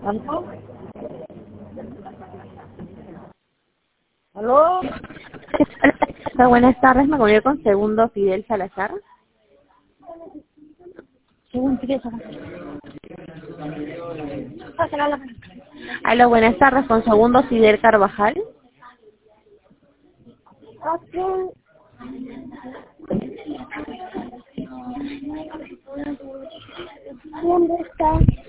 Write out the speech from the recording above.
¿Aló? ¿Aló? Hola, buenas tardes, me comunico con segundo Fidel Salazar. Según empieza. Hola, buenas tardes, con segundo Fidel Carvajal. ¿Dónde está?